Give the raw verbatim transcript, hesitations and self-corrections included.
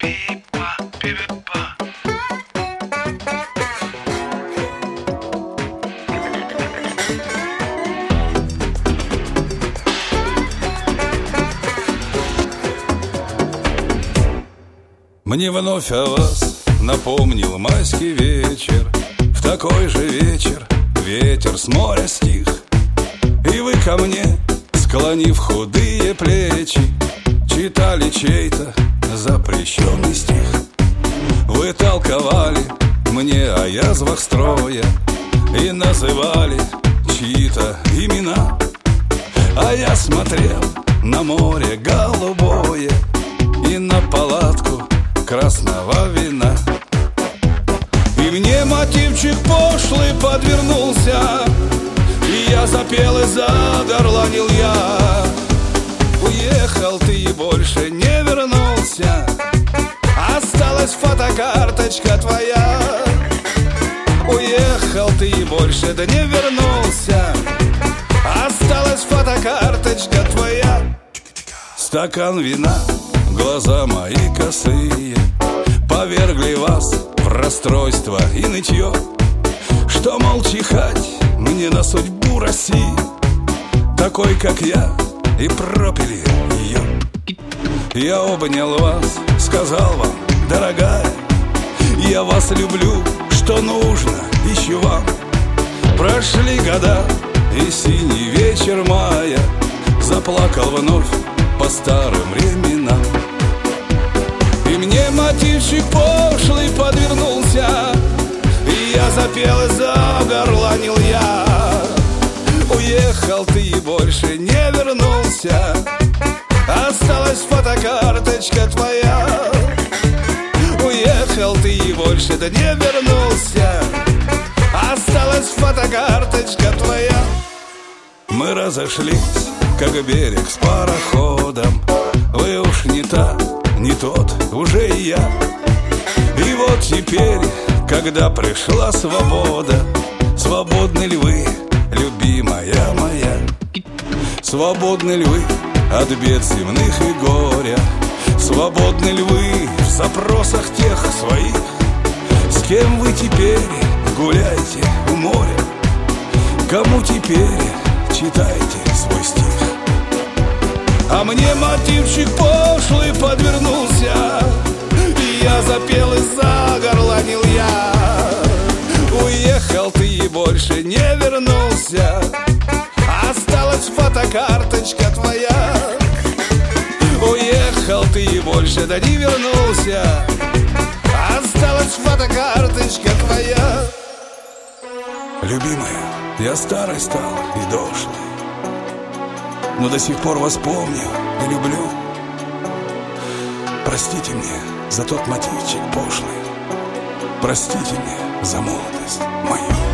Мне вновь о вас напомнил майский вечер. В такой же вечер ветер с моря стих, и вы ко мне, склонив худые плечи, читали чей-то запрещенный стих. Вы толковали мне о язвах строя и называли чьи-то имена, а я смотрел на море голубое и на палатку красного вина. И мне мотивчик пошлый подвернулся, и я запел и загорланил я. Уехал ты и больше не вернулся, осталась фотокарточка твоя. Уехал ты и больше да не вернулся, осталась фотокарточка твоя. Стакан вина, глаза мои косые повергли вас в расстройство и нытье, что, мол, чихать мне на судьбу России, такой, как я, и пропили ее. Я обнял вас, сказал вам, дорогая, я вас люблю, что нужно, ищу вам. Прошли года, и синий вечер мая заплакал вновь по старым временам. И мне мотивчик пошлый подвернулся, и я запел и загорланил я. Уехал ты и больше не вернулся, осталась фотокарточка твоя. Уехал ты и больше да не вернулся, осталась фотокарточка твоя. Мы разошлись, как берег с пароходом. Вы уж не та, не тот, уже и я. И вот теперь, когда пришла свобода, свободны ли вы, любимая моя? Свободны ли вы от бед земных и горя? Свободны ли вы в запросах тех своих? С кем вы теперь гуляете у моря? Кому теперь читаете свой стих? А мне мотивчик пошлый подвернулся, и я запел и загорланил я. Уехал ты и больше не вернулся, осталась фотокарточка твоя. Уехал ты и больше да не вернулся, осталась фотокарточка твоя. Любимая, я старый стал и дошлый, но до сих пор вас помню и люблю. Простите мне за тот мотивчик пошлый, простите мне за молодость мою.